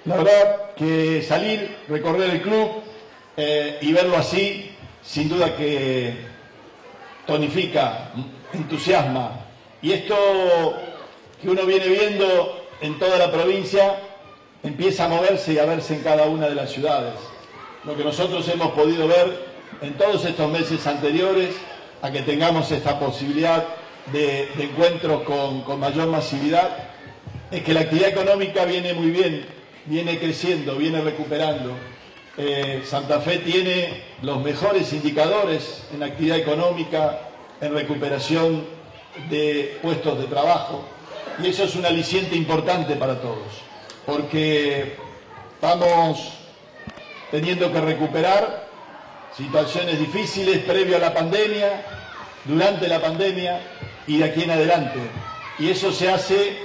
La verdad que salir, recorrer el club y verlo así, sin duda que tonifica, entusiasma. Y esto que uno viene viendo en toda la provincia empieza a moverse y a verse en cada una de las ciudades. Lo que nosotros hemos podido ver en todos estos meses anteriores a que tengamos esta posibilidad de encuentros con mayor masividad, es que la actividad económica viene muy bien, viene creciendo, viene recuperando. Santa Fe tiene los mejores indicadores en actividad económica, en recuperación de puestos de trabajo, y eso es un aliciente importante para todos, porque vamos teniendo que recuperar situaciones difíciles previo a la pandemia, durante la pandemia y de aquí en adelante, y eso se hace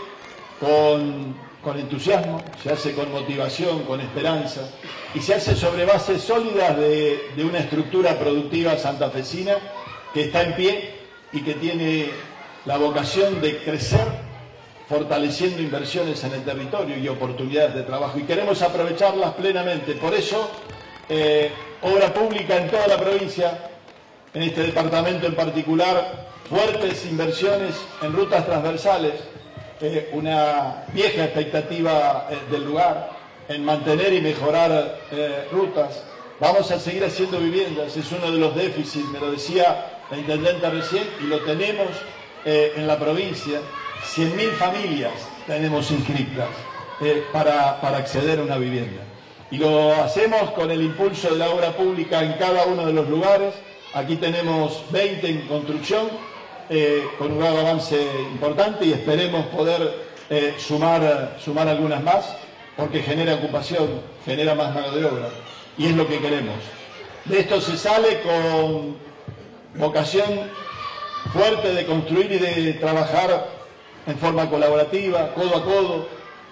con entusiasmo, se hace con motivación, con esperanza, y se hace sobre bases sólidas de una estructura productiva santafesina que está en pie y que tiene la vocación de crecer, fortaleciendo inversiones en el territorio y oportunidades de trabajo, y queremos aprovecharlas plenamente. Por eso, obra pública en toda la provincia, en este departamento en particular, fuertes inversiones en rutas transversales, una vieja expectativa del lugar en mantener y mejorar rutas. Vamos a seguir haciendo viviendas, es uno de los déficits, me lo decía la intendenta recién, y lo tenemos en la provincia. 100.000 familias tenemos inscritas para acceder a una vivienda. Y lo hacemos con el impulso de la obra pública en cada uno de los lugares. Aquí tenemos 20 en construcción, con un grado de avance importante, y esperemos poder sumar algunas más, porque genera ocupación, genera más mano de obra, y es lo que queremos. De esto se sale con vocación fuerte de construir y de trabajar en forma colaborativa, codo a codo,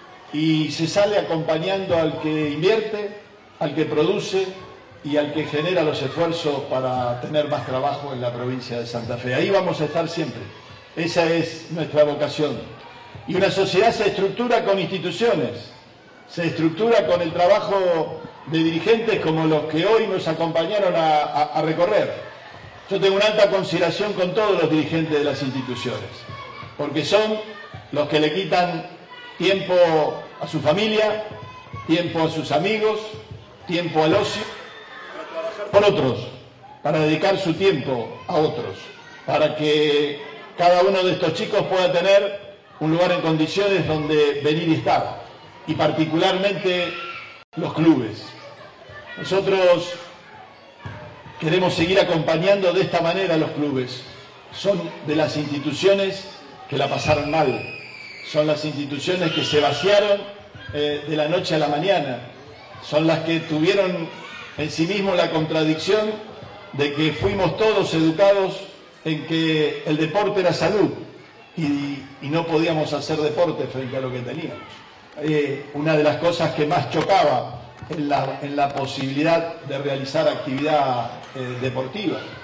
y se sale acompañando al que invierte, al que produce y al que genera los esfuerzos para tener más trabajo en la provincia de Santa Fe. Ahí vamos a estar siempre. Esa es nuestra vocación. Y una sociedad se estructura con instituciones, se estructura con el trabajo de dirigentes como los que hoy nos acompañaron a recorrer. Yo tengo una alta consideración con todos los dirigentes de las instituciones, porque son los que le quitan tiempo a su familia, tiempo a sus amigos, tiempo al ocio, por otros, para dedicar su tiempo a otros, para que cada uno de estos chicos pueda tener un lugar en condiciones donde venir y estar, y particularmente los clubes. Nosotros queremos seguir acompañando de esta manera a los clubes. Son de las instituciones que la pasaron mal, son las instituciones que se vaciaron de la noche a la mañana, son las que tuvieron en sí mismo la contradicción de que fuimos todos educados en que el deporte era salud y no podíamos hacer deporte frente a lo que teníamos. Una de las cosas que más chocaba en la posibilidad de realizar actividad deportiva.